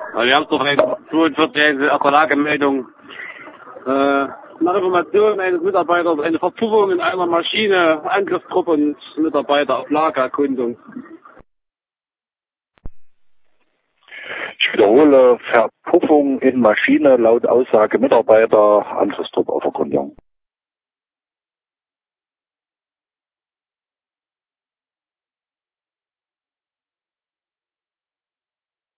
Wir haben doch eine 42. Lagemeldung. Nach Informationen eines Mitarbeiters eine Verpuffung in einer Maschine, Angriffsgruppe und Mitarbeiter auf Lagererkundung. Ich wiederhole, Verpuffung in Maschine laut Aussage Mitarbeiter, Angriffstruppe auf Erkundung.